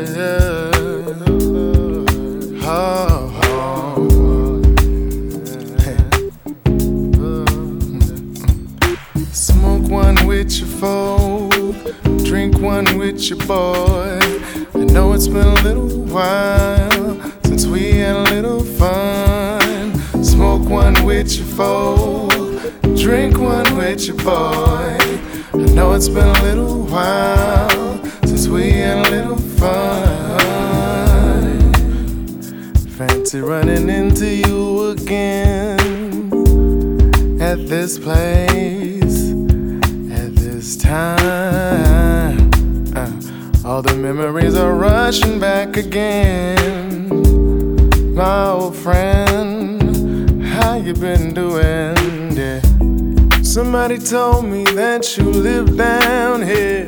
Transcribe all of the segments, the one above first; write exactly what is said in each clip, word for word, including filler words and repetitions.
Oh, oh. Smoke one with your folk, drink one with your boy. I know it's been a little while since we had a little fun. Smoke one with your folk, drink one with your boy. I know it's been a little while since we had a little fun. Fancy running into you again at this place, at this time. Uh, all the memories are rushing back again. My old friend, how you been doing? Yeah. Somebody told me that you live down here.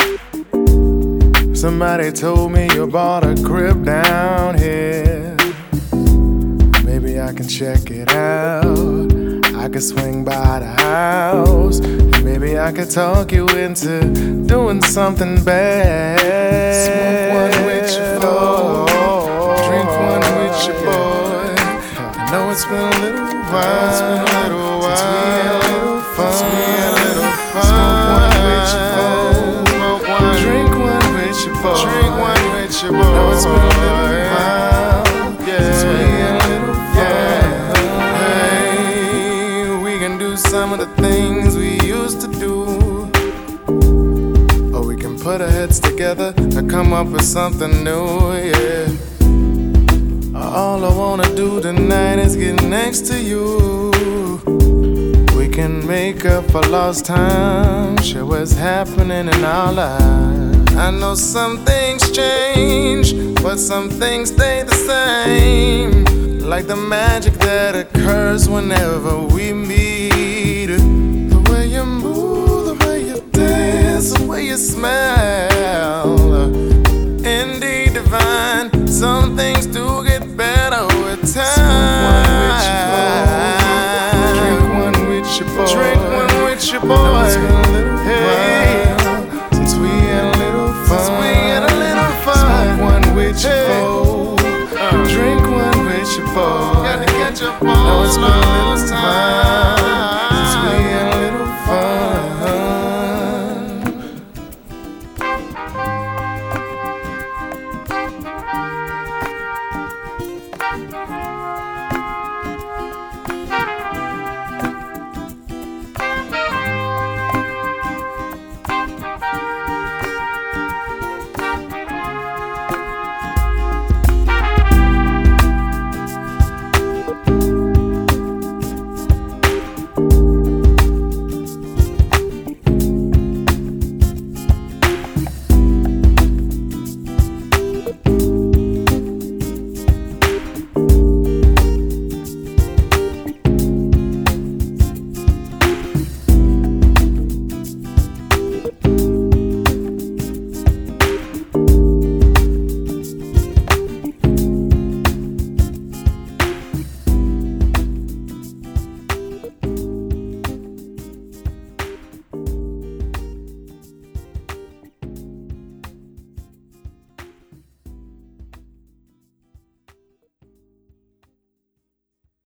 Somebody told me you bought a crib down here. Maybe I can check it out. I could swing by the house, and maybe I could talk you into doing something bad. Smoke one with your folk, drink one with your boy. I know it's been a little while, it's been a little while since we had a little fun. Since we had a little fun. Smoke one with your folk, smoke one, drink one with your boy. Drink one with your boy. I know it's been a little while, yeah, since we had a little fun. Some of the things we used to do, or we can put our heads together to come up with something new, yeah. All I wanna do tonight is get next to you. We can make up for lost time, share what's happening in our lives. I know some things change, but some things stay the same, like the magic that occurs whenever we meet. The way you move, the way you dance, the way you smell, indeed divine. Some things do